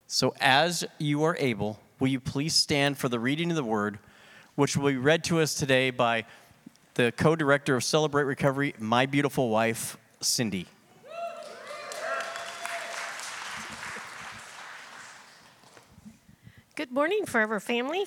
So as you are able, will you please stand for the reading of the word, which will be read to us today by the co-director of Celebrate Recovery, my beautiful wife, Cindy. Good morning, Forever family.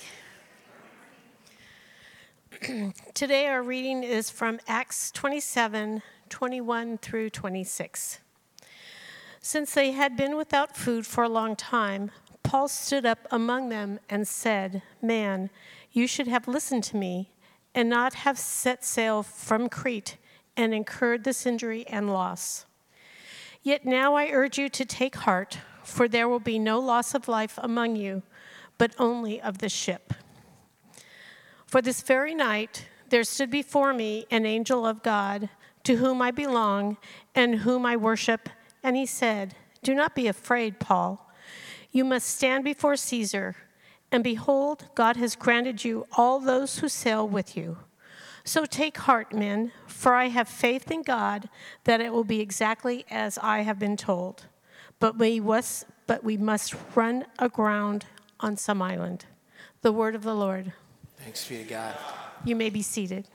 Today our reading is from Acts 27, 21 through 26. Since they had been without food for a long time, Paul stood up among them and said, "Man, you should have listened to me and not have set sail from Crete and incurred this injury and loss. Yet now I urge you to take heart, for there will be no loss of life among you, but only of the ship. For this very night there stood before me an angel of God, to whom I belong and whom I worship, and he said, 'Do not be afraid, Paul. You must stand before Caesar, and behold, God has granted you all those who sail with you. So take heart, men, for I have faith in God that it will be exactly as I have been told. But we must run aground on some island.'" The word of the Lord. Thanks be to God. You may be seated.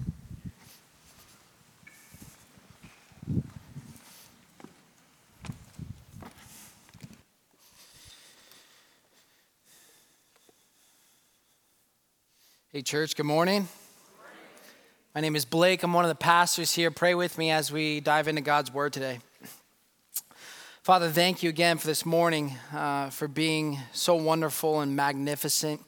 Hey, church, good morning. My name is Blake. I'm one of the pastors here. Pray with me as we dive into God's word today. Father, thank you again for this morning, for being so wonderful and magnificent.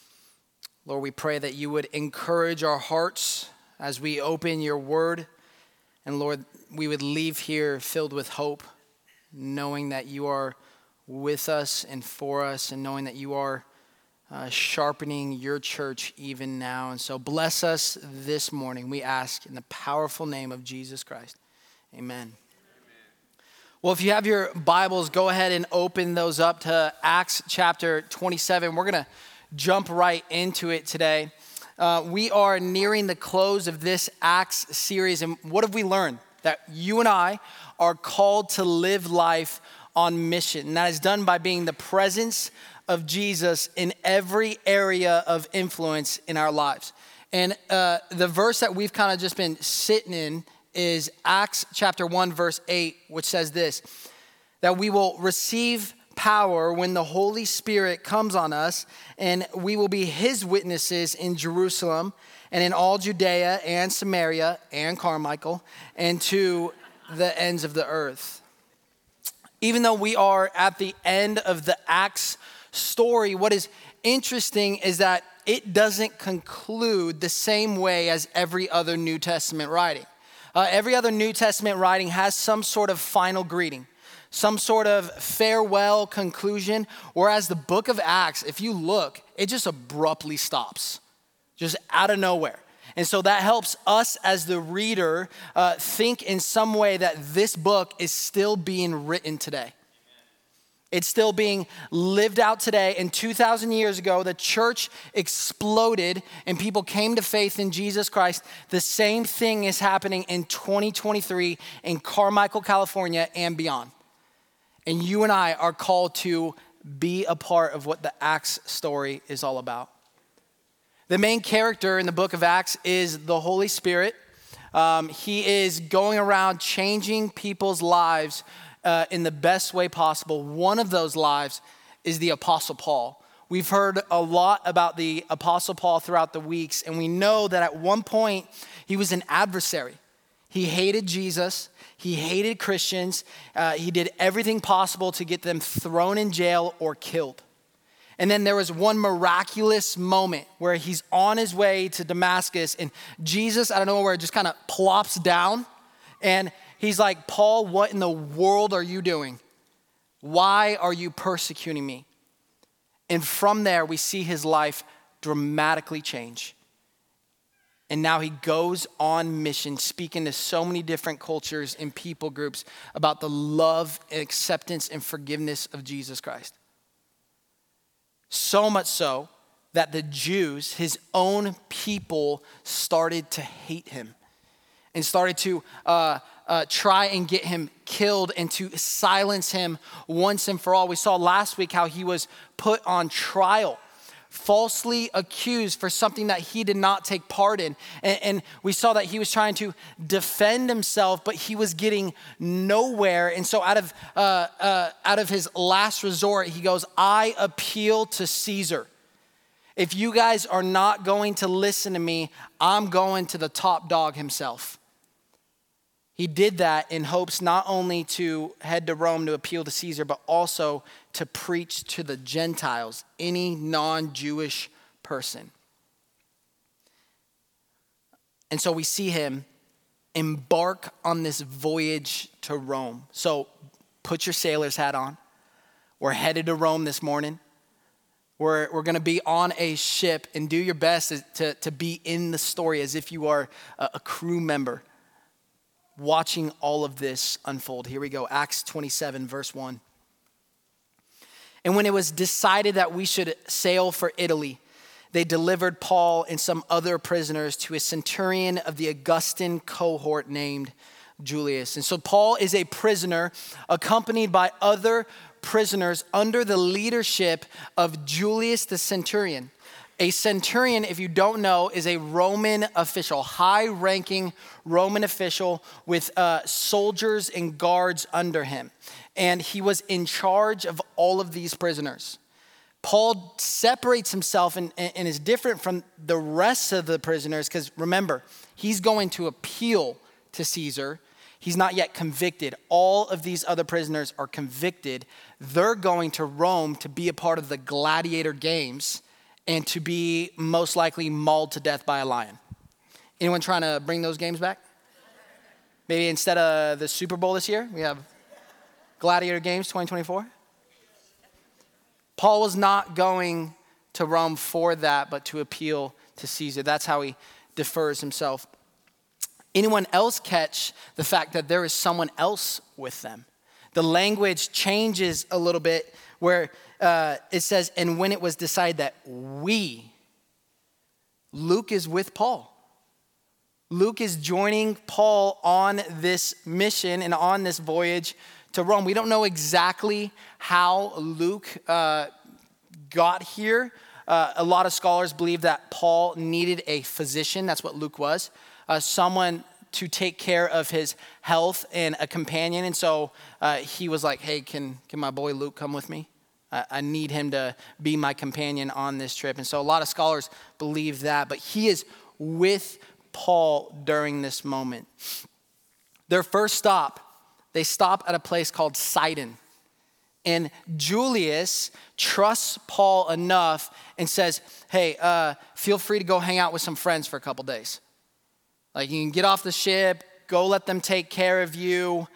Lord, we pray that you would encourage our hearts as we open your word. And Lord, we would leave here filled with hope, knowing that you are with us and for us, and knowing that you are sharpening your church even now. And so bless us this morning, we ask in the powerful name of Jesus Christ. Amen. Well, if you have your Bibles, go ahead and open those up to Acts chapter 27. We're going to jump right into it today. We are nearing the close of this Acts series, and what have we learned? That you and I are called to live life on mission, and that is done by being the presence of Jesus in every area of influence in our lives. And the verse that we've kind of just been sitting in is Acts chapter 1, verse 8, which says this, that we will receive power when the Holy Spirit comes on us, and we will be his witnesses in Jerusalem and in all Judea and Samaria and Carmichael and to the ends of the earth. Even though we are at the end of the Acts story, what is interesting is that it doesn't conclude the same way as every other New Testament writing. Every other New Testament writing has some sort of final greeting, some sort of farewell conclusion, whereas the book of Acts, if you look, it just abruptly stops, just out of nowhere. And so that helps us as the reader think in some way that this book is still being written today. It's still being lived out today. And 2,000 years ago, the church exploded and people came to faith in Jesus Christ. The same thing is happening in 2023 in Carmichael, California and beyond. And you and I are called to be a part of what the Acts story is all about. The main character in the book of Acts is the Holy Spirit. He is going around changing people's lives in the best way possible. One of those lives is the Apostle Paul. We've heard a lot about the Apostle Paul throughout the weeks, and we know that at one point he was an adversary. He hated Jesus. He hated Christians. He did everything possible to get them thrown in jail or killed. And then there was one miraculous moment where he's on his way to Damascus, and Jesus, I don't know where, just kind of plops down, and he's like, "Paul, what in the world are you doing? Why are you persecuting me?" And from there, we see his life dramatically change. And now he goes on mission, speaking to so many different cultures and people groups about the love and acceptance and forgiveness of Jesus Christ. So much so that the Jews, his own people, started to hate him. and started to try and get him killed and to silence him once and for all. We saw last week how he was put on trial, falsely accused for something that he did not take part in. And we saw that he was trying to defend himself, but he was getting nowhere. And so out of his last resort, he goes, I appeal to Caesar. If you guys are not going to listen to me, I'm going to the top dog himself. He did that in hopes not only to head to Rome to appeal to Caesar, but also to preach to the Gentiles, any non-Jewish person. And so we see him embark on this voyage to Rome. So put your sailor's hat on. We're headed to Rome this morning. We're going to be on a ship, and do your best to be in the story as if you are a crew member watching all of this unfold. Here we go, Acts 27, verse 1. And when it was decided that we should sail for Italy, they delivered Paul and some other prisoners to a centurion of the Augustan cohort named Julius. And so Paul is a prisoner accompanied by other prisoners under the leadership of Julius the centurion. A centurion, if you don't know, is a Roman official, high-ranking Roman official with soldiers and guards under him. And he was in charge of all of these prisoners. Paul separates himself and is different from the rest of the prisoners because, remember, he's going to appeal to Caesar. He's not yet convicted. All of these other prisoners are convicted. They're going to Rome to be a part of the gladiator games and to be most likely mauled to death by a lion. Anyone trying to bring those games back? Maybe instead of the Super Bowl this year, we have Gladiator Games 2024. Paul was not going to Rome for that, but to appeal to Caesar. That's how he defers himself. Anyone else catch the fact that there is someone else with them? The language changes a little bit where it says, and when it was decided that Luke is with Paul. Luke is joining Paul on this mission and on this voyage to Rome. We don't know exactly how Luke got here. A lot of scholars believe that Paul needed a physician. That's what Luke was. Someone to take care of his health and a companion. And so he was like, hey, can my boy Luke come with me? I need him to be my companion on this trip. And so a lot of scholars believe that. But he is with Paul during this moment. Their first stop, they stop at a place called Sidon. And Julius trusts Paul enough and says, hey, feel free to go hang out with some friends for a couple days. Like, you can get off the ship, go let them take care of you.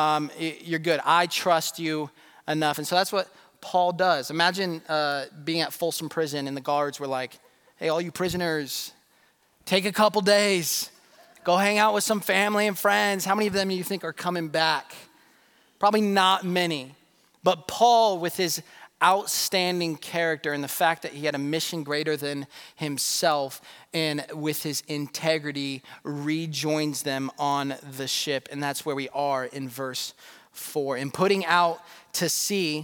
You're good. I trust you enough. And so that's what Paul does. Imagine being at Folsom Prison and the guards were like, hey, all you prisoners, take a couple days. Go hang out with some family and friends. How many of them do you think are coming back? Probably not many. But Paul, with his outstanding character and the fact that he had a mission greater than himself, and with his integrity, rejoins them on the ship. And that's where we are in verse 4. In putting out to sea,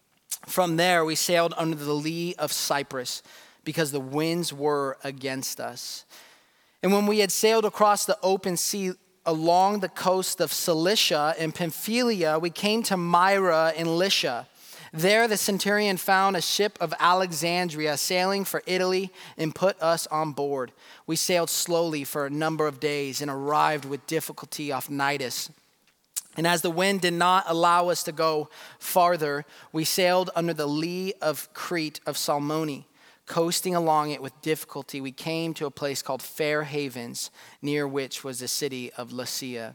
from there we sailed under the lee of Cyprus because the winds were against us. And when we had sailed across the open sea along the coast of Cilicia and Pamphylia, we came to Myra in Lycia. There the centurion found a ship of Alexandria sailing for Italy and put us on board. We sailed slowly for a number of days and arrived with difficulty off Cnidus. And as the wind did not allow us to go farther, we sailed under the lee of Crete of Salmone. Coasting along it with difficulty, we came to a place called Fair Havens, near which was the city of Lasea.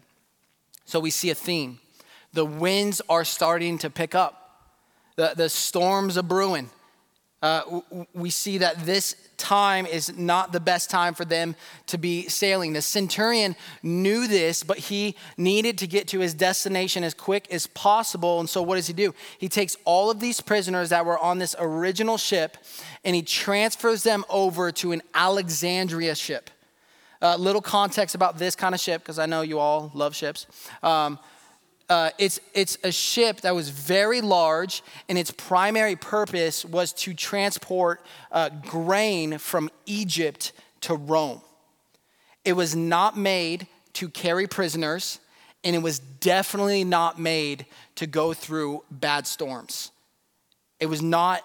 So we see a theme. The winds are starting to pick up. The storms are brewing. We see that this time is not the best time for them to be sailing. The centurion knew this, but he needed to get to his destination as quick as possible. And so what does he do? He takes all of these prisoners that were on this original ship and he transfers them over to an Alexandria ship. little context about this kind of ship, because I know you all love ships. It's a ship that was very large, and its primary purpose was to transport grain from Egypt to Rome. It was not made to carry prisoners, and it was definitely not made to go through bad storms. It was not.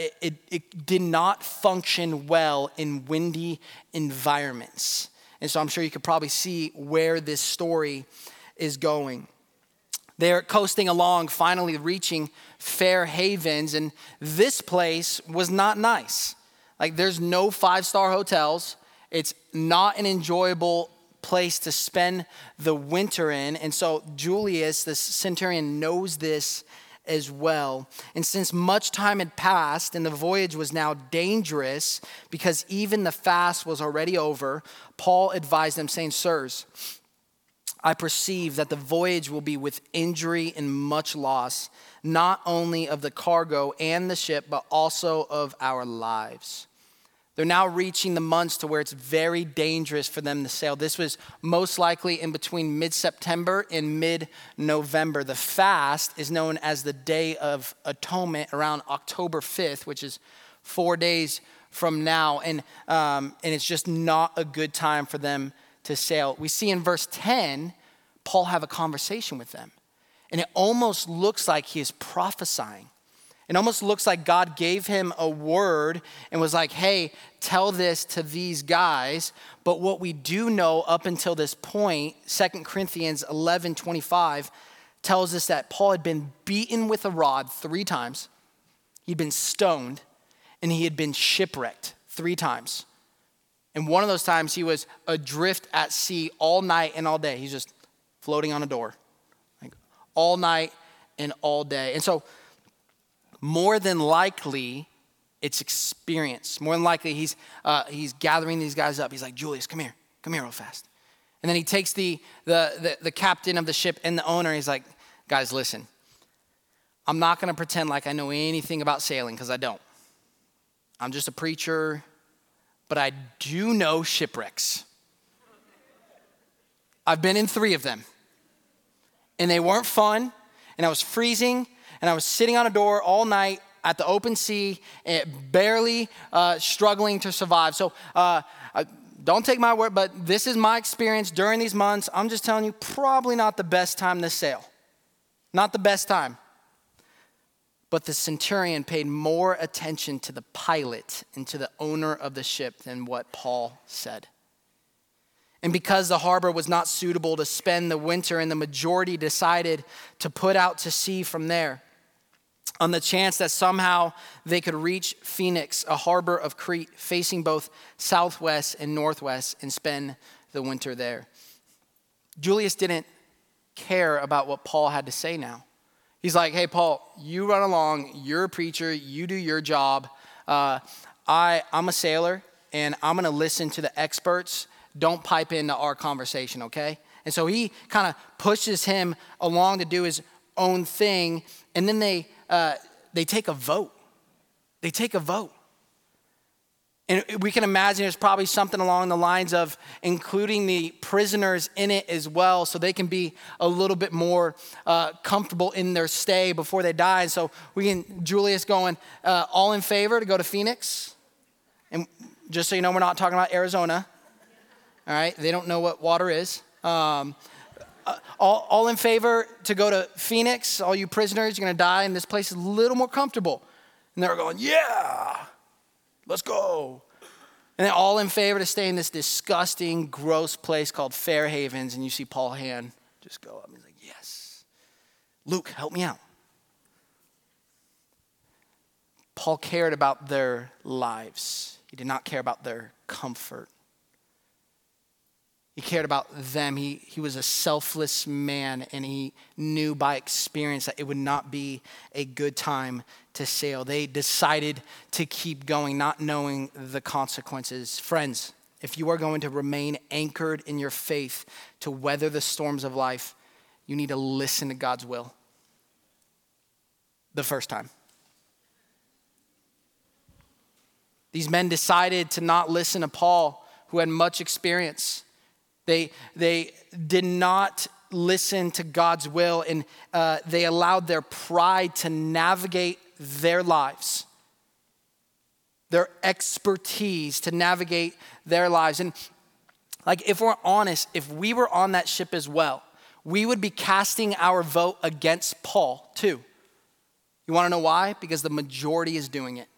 It did not function well in windy environments, and so I'm sure you could probably see where this story is going. They're coasting along, finally reaching Fair Havens, and this place was not nice. Like, there's no 5-star hotels. It's not an enjoyable place to spend the winter in. And so Julius, the centurion, knows this as well. And since much time had passed and the voyage was now dangerous because even the fast was already over, Paul advised them, saying, "Sirs, I perceive that the voyage will be with injury and much loss, not only of the cargo and the ship, but also of our lives." They're now reaching the months to where it's very dangerous for them to sail. This was most likely in between mid-September and mid-November. The fast is known as the Day of Atonement around October 5th, which is 4 days from now. And it's just not a good time for them to sail. We see in verse 10, Paul have a conversation with them. And it almost looks like he is prophesying. It almost looks like God gave him a word and was like, hey, tell this to these guys. But what we do know up until this point, 2 Corinthians 11:25 tells us that Paul had been beaten with a rod 3 times. He'd been stoned, and he had been shipwrecked 3 times. And one of those times he was adrift at sea all night and all day. He's just floating on a door, like all night and all day. And so more than likely, it's experience. More than likely, he's gathering these guys up. He's like, "Julius, come here real fast." And then he takes the captain of the ship and the owner, and he's like, "Guys, listen, I'm not going to pretend like I know anything about sailing, because I don't. I'm just a preacher, but I do know shipwrecks. I've been in 3 of them, and they weren't fun, and I was freezing, and I was sitting on a door all night at the open sea, and barely struggling to survive. So don't take my word, but this is my experience during these months. I'm just telling you, probably not the best time to sail. Not the best time." But the centurion paid more attention to the pilot and to the owner of the ship than what Paul said. And because the harbor was not suitable to spend the winter, and the majority decided to put out to sea from there, on the chance that somehow they could reach Phoenix, a harbor of Crete, facing both southwest and northwest, and spend the winter there. Julius didn't care about what Paul had to say now. He's like, "Hey, Paul, you run along. You're a preacher. You do your job. I'm a sailor, and I'm going to listen to the experts. Don't pipe into our conversation, okay?" And so he kind of pushes him along to do his own thing, and then they take a vote. They take a vote. And we can imagine there's probably something along the lines of including the prisoners in it as well, so they can be a little bit more comfortable in their stay before they die. And so Julius going, all in favor to go to Phoenix? And just so you know, we're not talking about Arizona. All right, they don't know what water is. All in favor to go to Phoenix? All you prisoners, you're going to die, and this place is a little more comfortable. And they're going, "Yeah, let's go." And then all in favor to stay in this disgusting, gross place called Fair Havens. And you see Paul's hand just go up. He's like, "Yes. Luke, help me out." Paul cared about their lives. He did not care about their comfort. He cared about them. He was a selfless man, and he knew by experience that it would not be a good time to sail. They decided to keep going, not knowing the consequences. Friends, if you are going to remain anchored in your faith to weather the storms of life, you need to listen to God's will the first time. These men decided to not listen to Paul, who had much experience. They did not listen to God's will, and they allowed their pride to navigate their lives, their expertise to navigate their lives. And like, if we're honest, if we were on that ship as well, we would be casting our vote against Paul too. You want to know why? Because the majority is doing it.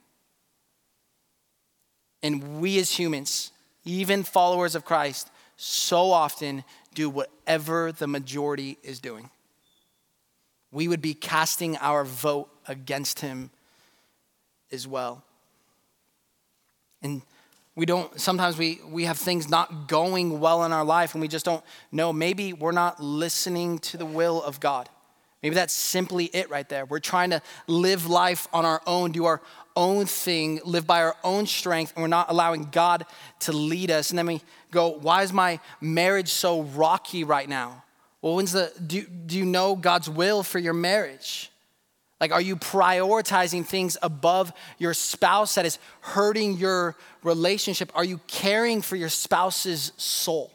And we as humans, even followers of Christ, so often do whatever the majority is doing. We would be casting our vote against him as well. And sometimes we have things not going well in our life and we just don't know. Maybe we're not listening to the will of God. Maybe that's simply it right there. We're trying to live life on our own, do our own thing, live by our own strength, and we're not allowing God to lead us. And then we go, why is my marriage so rocky right now? Well, do you know God's will for your marriage? Like, are you prioritizing things above your spouse that is hurting your relationship? Are you caring for your spouse's soul?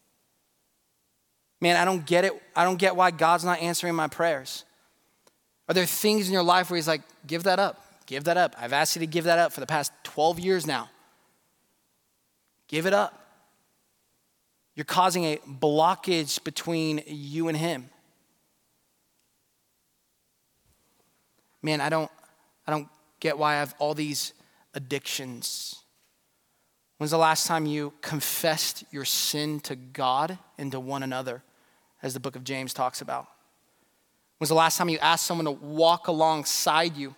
Man, I don't get it. I don't get why God's not answering my prayers. Are there things in your life where he's like, give that up, give that up. I've asked you to give that up for the past 12 years now. Give it up. You're causing a blockage between you and him. Man, I don't get why I have all these addictions. When's the last time you confessed your sin to God and to one another, as the book of James talks about? When's the last time you asked someone to walk alongside you?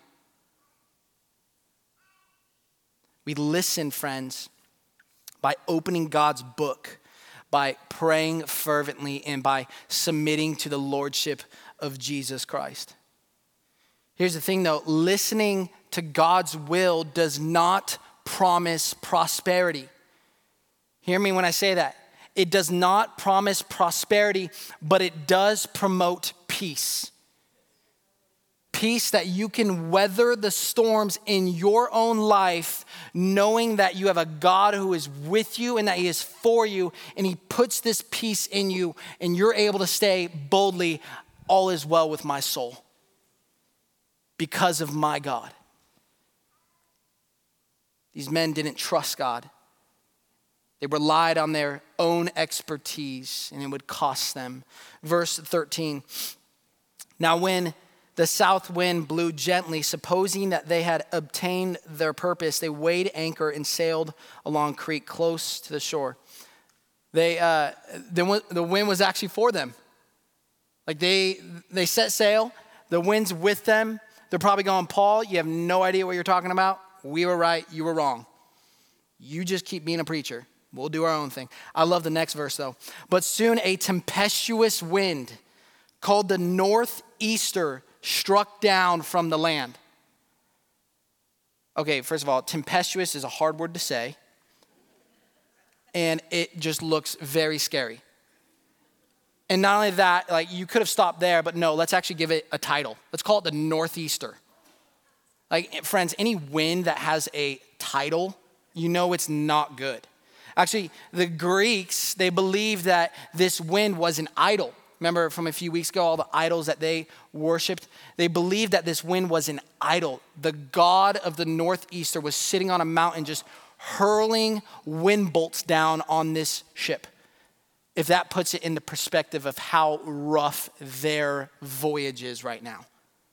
We listen, friends, by opening God's book, by praying fervently, and by submitting to the lordship of Jesus Christ. Here's the thing though, listening to God's will does not promise prosperity. Hear me when I say that. It does not promise prosperity, but it does promote peace. Peace that you can weather the storms in your own life, knowing that you have a God who is with you and that he is for you, and he puts this peace in you, and you're able to say boldly, all is well with my soul because of my God. These men didn't trust God. They relied on their own expertise, and it would cost them. Verse 13, now when the south wind blew gently, supposing that they had obtained their purpose, they weighed anchor and sailed along creek close to the shore. The wind was actually for them. Like they set sail, the wind's with them. They're probably going, Paul, you have no idea what you're talking about. We were right, you were wrong. You just keep being a preacher. We'll do our own thing. I love the next verse though. But soon a tempestuous wind called the northeaster struck down from the land. Okay, first of all, tempestuous is a hard word to say. And it just looks very scary. And not only that, like you could have stopped there, but no, let's actually give it a title. Let's call it the northeaster. Like, friends, any wind that has a title, you know it's not good. Actually, the Greeks, they believed that this wind was an idol. Remember from a few weeks ago, all the idols that they worshiped? They believed that this wind was an idol. The god of the northeaster was sitting on a mountain just hurling wind bolts down on this ship. If that puts it into perspective of how rough their voyage is right now.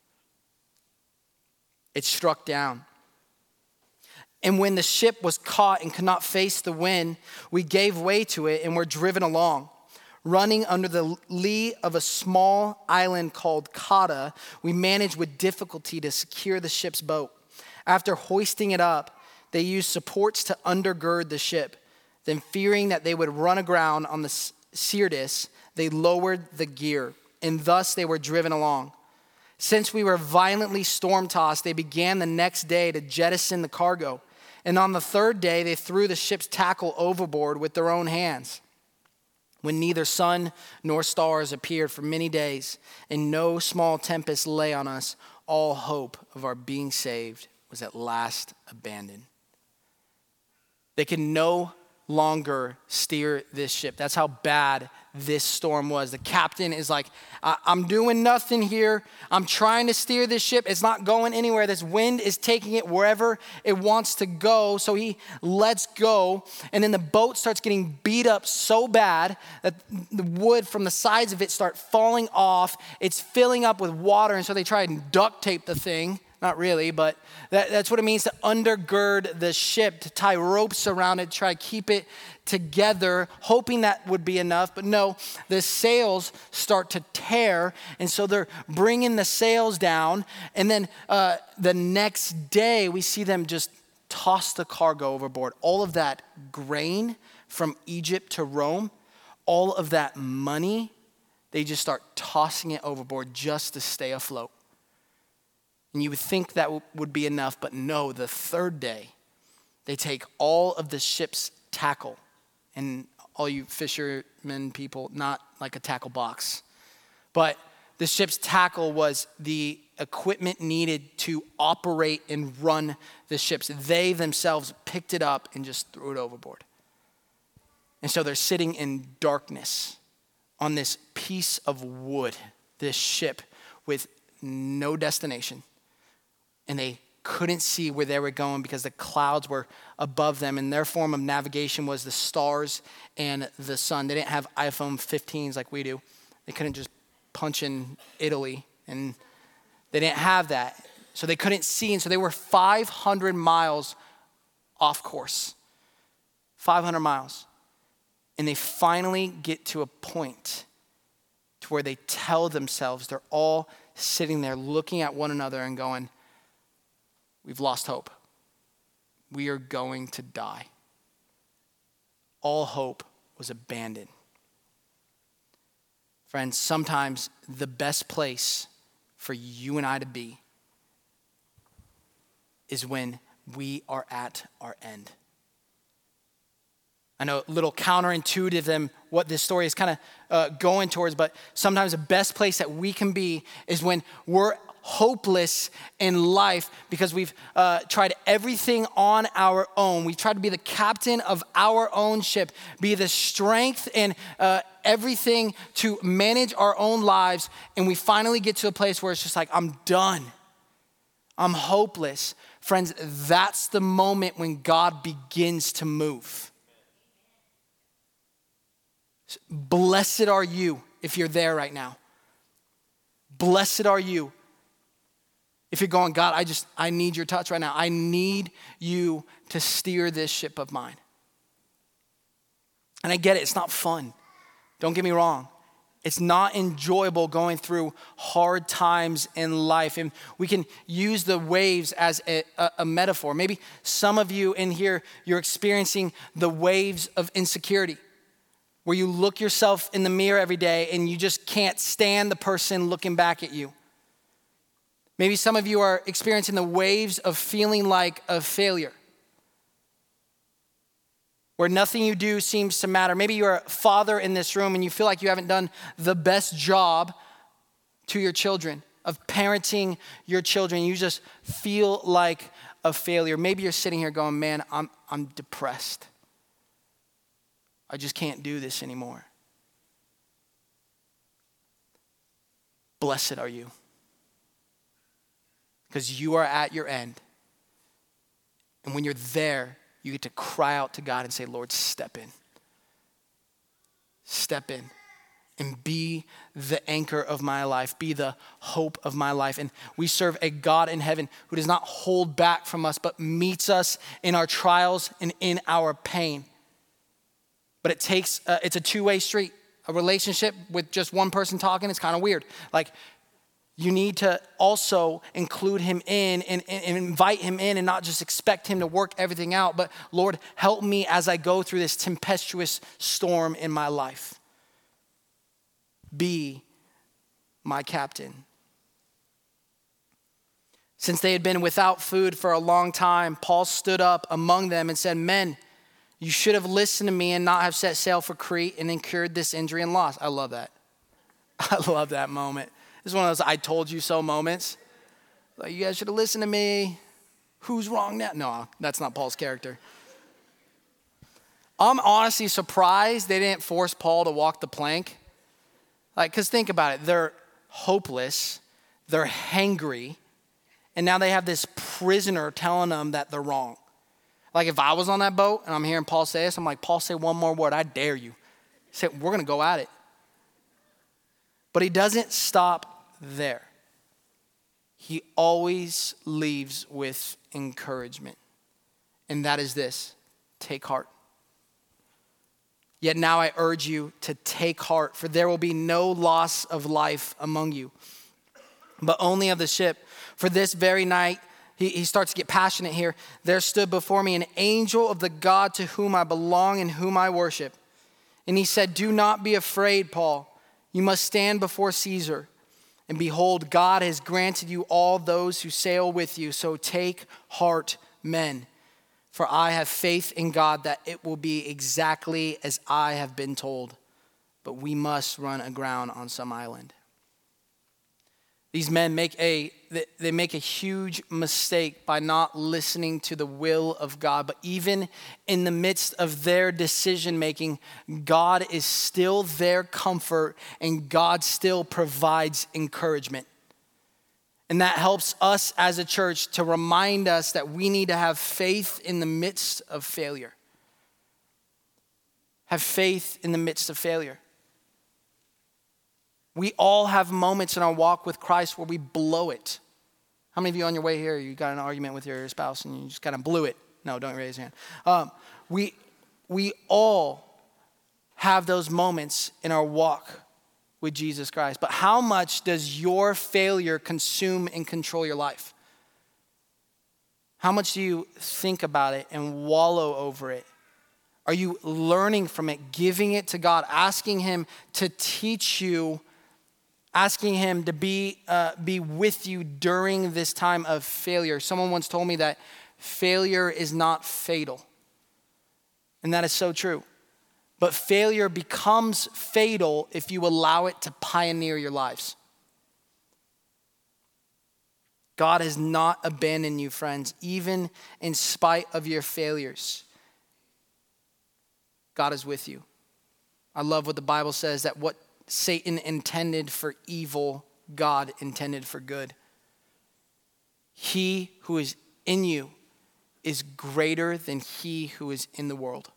It struck down. And when the ship was caught and could not face the wind, we gave way to it and were driven along. Running under the lee of a small island called Cauda, we managed with difficulty to secure the ship's boat. After hoisting it up, they used supports to undergird the ship. Then, fearing that they would run aground on the Syrtis, they lowered the gear, and thus they were driven along. Since we were violently storm-tossed, they began the next day to jettison the cargo. And on the third day, they threw the ship's tackle overboard with their own hands. When neither sun nor stars appeared for many days, and no small tempest lay on us, all hope of our being saved was at last abandoned. They could no longer steer this ship. That's how bad this storm was. The captain is like, I'm doing nothing here. I'm trying to steer this ship. It's not going anywhere. This wind is taking it wherever it wants to go. So he lets go. And then the boat starts getting beat up so bad that the wood from the sides of it start falling off. It's filling up with water. And so they try and duct tape the thing. Not really, but that's what it means to undergird the ship, to tie ropes around it, try to keep it together, hoping that would be enough. But no, the sails start to tear, and so they're bringing the sails down. And then the next day, we see them just toss the cargo overboard. All of that grain from Egypt to Rome, all of that money, they just start tossing it overboard just to stay afloat. And you would think that would be enough, but no, the third day, they take all of the ship's tackle. And all you fishermen people, not like a tackle box, but the ship's tackle was the equipment needed to operate and run the ships. They themselves picked it up and just threw it overboard. And so they're sitting in darkness on this piece of wood, this ship with no destination. And they couldn't see where they were going because the clouds were above them. And their form of navigation was the stars and the sun. They didn't have iPhone 15s like we do. They couldn't just punch in Italy. And they didn't have that. So they couldn't see. And so they were 500 miles off course. 500 miles. And they finally get to a point to where they tell themselves, they're all sitting there looking at one another and going, we've lost hope. We are going to die. All hope was abandoned. Friends, sometimes the best place for you and I to be is when we are at our end. I know a little counterintuitive than what this story is kind of going towards, but sometimes the best place that we can be is when we're hopeless in life because we've tried everything on our own. We've tried to be the captain of our own ship, be the strength and everything to manage our own lives. And we finally get to a place where it's just like, I'm done. I'm hopeless. Friends, that's the moment when God begins to move. Blessed are you if you're there right now. Blessed are you. If you're going, God, I need your touch right now. I need you to steer this ship of mine. And I get it, it's not fun. Don't get me wrong. It's not enjoyable going through hard times in life. And we can use the waves as a metaphor. Maybe some of you in here, you're experiencing the waves of insecurity, where you look yourself in the mirror every day and you just can't stand the person looking back at you. Maybe some of you are experiencing the waves of feeling like a failure, where nothing you do seems to matter. Maybe you're a father in this room and you feel like you haven't done the best job to your children, of parenting your children. You just feel like a failure. Maybe you're sitting here going, man, I'm depressed. I just can't do this anymore. Blessed are you, because you are at your end. And when you're there, you get to cry out to God and say, Lord, step in. Step in and be the anchor of my life, be the hope of my life. And we serve a God in heaven who does not hold back from us, but meets us in our trials and in our pain. But it takes, it's a two-way street. A relationship with just one person talking is kind of weird. Like, you need to also include him in and invite him in and not just expect him to work everything out. But Lord, help me as I go through this tempestuous storm in my life. Be my captain. Since they had been without food for a long time, Paul stood up among them and said, men, you should have listened to me and not have set sail for Crete and incurred this injury and loss. I love that. I love that moment. This is one of those I told you so moments. Like, you guys should have listened to me. Who's wrong now? No, that's not Paul's character. I'm honestly surprised they didn't force Paul to walk the plank. Like, because think about it. They're hopeless. They're hangry. And now they have this prisoner telling them that they're wrong. Like, if I was on that boat and I'm hearing Paul say this, I'm like, Paul, say one more word. I dare you. Say, we're going to go at it. But he doesn't stop there. He always leaves with encouragement. And that is this: take heart. Yet now I urge you to take heart, for there will be no loss of life among you, but only of the ship. For this very night, he starts to get passionate here. There stood before me an angel of the God to whom I belong and whom I worship. And he said, do not be afraid, Paul. You must stand before Caesar. And behold, God has granted you all those who sail with you. So take heart, men. For I have faith in God that it will be exactly as I have been told. But we must run aground on some island. These men make a huge mistake by not listening to the will of God. But even in the midst of their decision making, God is still their comfort and God still provides encouragement. And that helps us as a church to remind us that we need to have faith in the midst of failure. Have faith in the midst of failure. We all have moments in our walk with Christ where we blow it. How many of you on your way here, you got an argument with your spouse and you just kind of blew it? No, don't raise your hand. We all have those moments in our walk with Jesus Christ. But how much does your failure consume and control your life? How much do you think about it and wallow over it? Are you learning from it, giving it to God, asking him to teach you, asking him to be with you during this time of failure? Someone once told me that failure is not fatal. And that is so true. But failure becomes fatal if you allow it to pioneer your lives. God has not abandoned you, friends, even in spite of your failures. God is with you. I love what the Bible says, that what Satan intended for evil, God intended for good. He who is in you is greater than he who is in the world.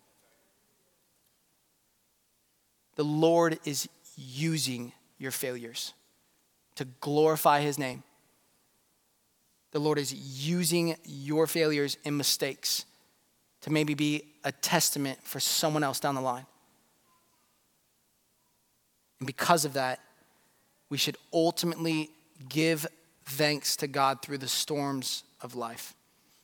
The Lord is using your failures to glorify his name. The Lord is using your failures and mistakes to maybe be a testament for someone else down the line. And because of that, we should ultimately give thanks to God through the storms of life.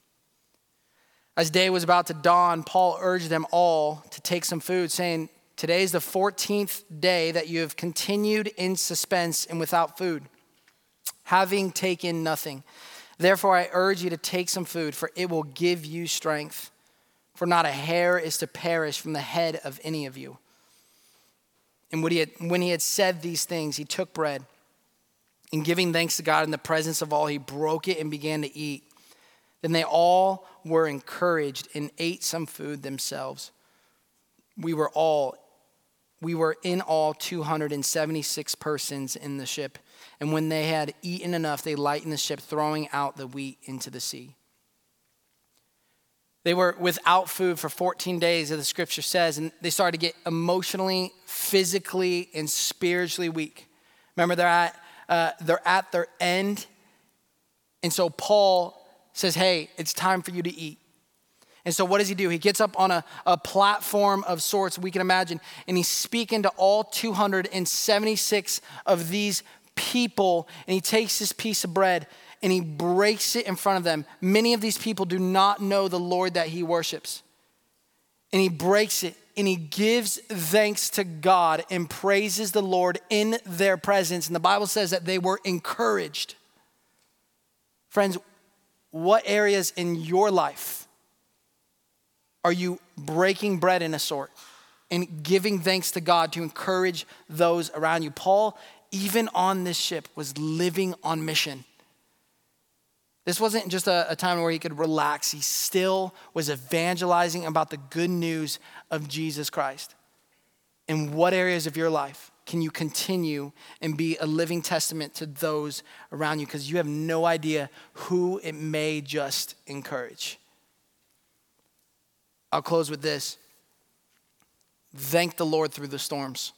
As day was about to dawn, Paul urged them all to take some food, saying, today is the 14th day that you have continued in suspense and without food, having taken nothing. Therefore, I urge you to take some food, for it will give you strength. For not a hair is to perish from the head of any of you. And when he had said these things, he took bread, and giving thanks to God in the presence of all, he broke it and began to eat. Then they all were encouraged and ate some food themselves. We were in all 276 persons in the ship. And when they had eaten enough, they lightened the ship, throwing out the wheat into the sea. They were without food for 14 days, as the scripture says, and they started to get emotionally, physically, and spiritually weak. Remember, they're at their end. And so Paul says, hey, it's time for you to eat. And so what does he do? He gets up on a platform of sorts, we can imagine, and he's speaking to all 276 of these people, and he takes this piece of bread and he breaks it in front of them. Many of these people do not know the Lord that he worships. And he breaks it and he gives thanks to God and praises the Lord in their presence. And the Bible says that they were encouraged. Friends, what areas in your life are you breaking bread in a sort and giving thanks to God to encourage those around you? Paul, even on this ship, was living on mission. This wasn't just a time where he could relax. He still was evangelizing about the good news of Jesus Christ. In what areas of your life can you continue and be a living testament to those around you? Because you have no idea who it may just encourage. I'll close with this. Thank the Lord through the storms.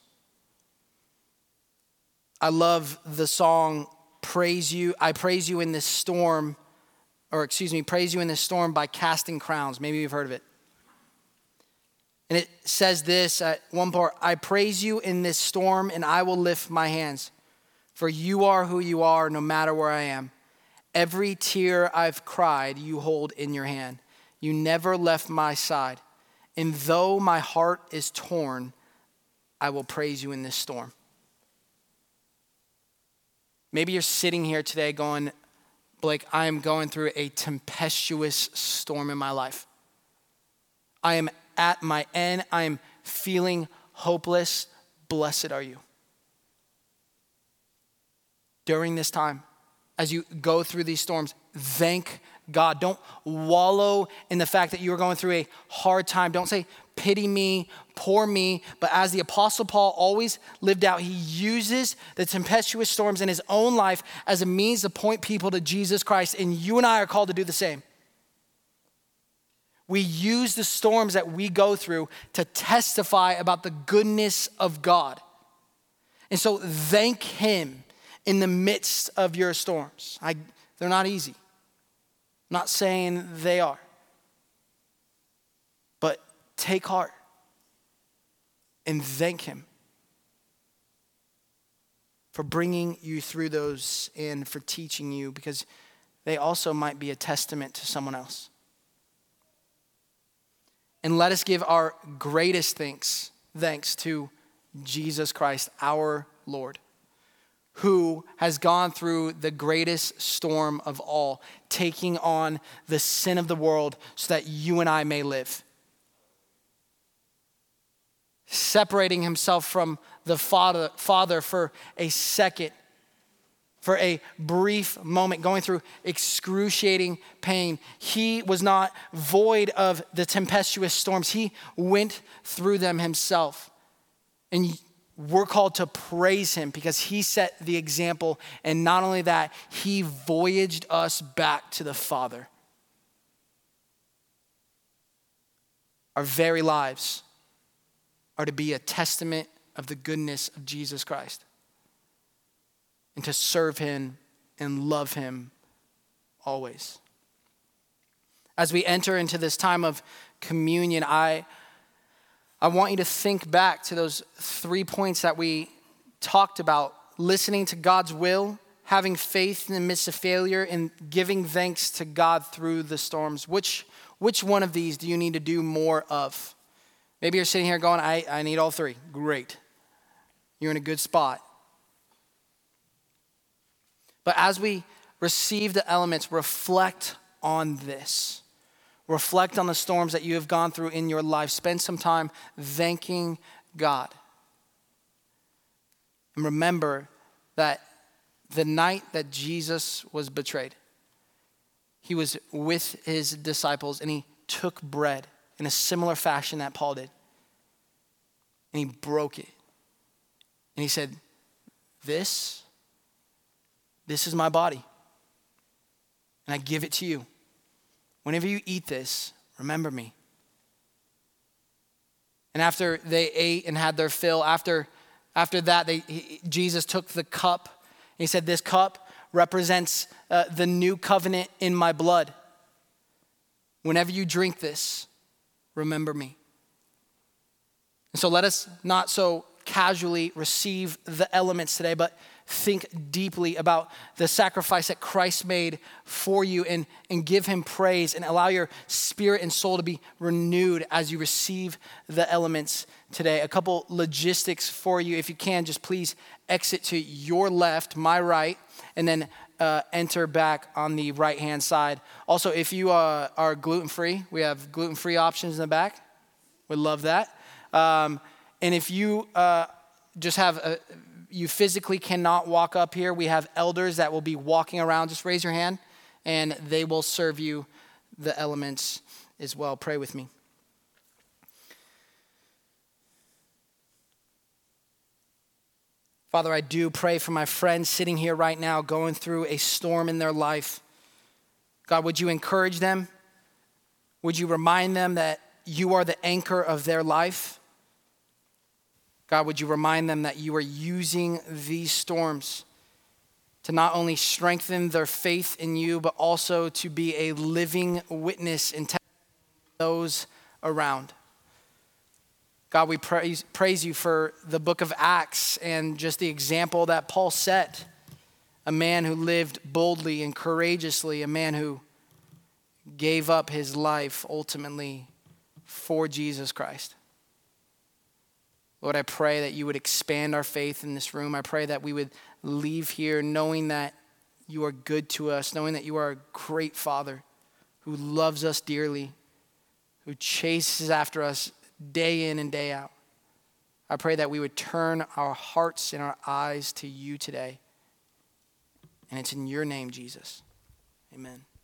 I love the song, Praise You. I praise you in this storm, praise you in this storm by Casting Crowns. Maybe you've heard of it. And it says this at one part, I praise you in this storm and I will lift my hands. For you are who you are no matter where I am. Every tear I've cried, you hold in your hand. You never left my side. And though my heart is torn, I will praise you in this storm. Maybe you're sitting here today going, Blake, I am going through a tempestuous storm in my life. I am at my end. I am feeling hopeless. Blessed are you. During this time, as you go through these storms, thank God. Don't wallow in the fact that you are going through a hard time. Don't say, pity me, poor me. But as the Apostle Paul always lived out, he uses the tempestuous storms in his own life as a means to point people to Jesus Christ. And you and I are called to do the same. We use the storms that we go through to testify about the goodness of God. And so thank him in the midst of your storms. They're not easy. I'm not saying they are. But take heart and thank him for bringing you through those and for teaching you, because they also might be a testament to someone else. And let us give our greatest thanks to Jesus Christ, our Lord, who has gone through the greatest storm of all, taking on the sin of the world so that you and I may live. Separating himself from the Father for a second, for a brief moment, going through excruciating pain. He was not void of the tempestuous storms. He went through them himself. And we're called to praise him because he set the example. And not only that, he voyaged us back to the Father. Our very lives are to be a testament of the goodness of Jesus Christ, and to serve him and love him always. As we enter into this time of communion, I want you to think back to those 3 points that we talked about: listening to God's will, having faith in the midst of failure, and giving thanks to God through the storms. Which one of these do you need to do more of? Maybe you're sitting here going, I need all three. Great. You're in a good spot. But as we receive the elements, reflect on this. Reflect on the storms that you have gone through in your life. Spend some time thanking God. And remember that the night that Jesus was betrayed, he was with his disciples and he took bread in a similar fashion that Paul did. And he broke it. And he said, This is my body. And I give it to you. Whenever you eat this, remember me. And after they ate and had their fill, after that, Jesus took the cup. And he said, this cup represents the new covenant in my blood. Whenever you drink this, remember me. And so let us not so casually receive the elements today, but think deeply about the sacrifice that Christ made for you and give him praise and allow your spirit and soul to be renewed as you receive the elements today. A couple logistics for you. If you can, just please exit to your left, my right, and then enter back on the right-hand side. Also, if you are gluten-free, we have gluten-free options in the back. We'd love that. And if you just have you physically cannot walk up here, we have elders that will be walking around. Just raise your hand and they will serve you the elements as well. Pray with me. Father, I do pray for my friends sitting here right now going through a storm in their life. God, would you encourage them? Would you remind them that you are the anchor of their life? God, would you remind them that you are using these storms to not only strengthen their faith in you, but also to be a living witness and testimony to those around. God, we praise you for the book of Acts and just the example that Paul set. A man who lived boldly and courageously, a man who gave up his life ultimately for Jesus Christ. Lord, I pray that you would expand our faith in this room. I pray that we would leave here knowing that you are good to us, knowing that you are a great Father who loves us dearly, who chases after us day in and day out. I pray that we would turn our hearts and our eyes to you today. And it's in your name, Jesus. Amen.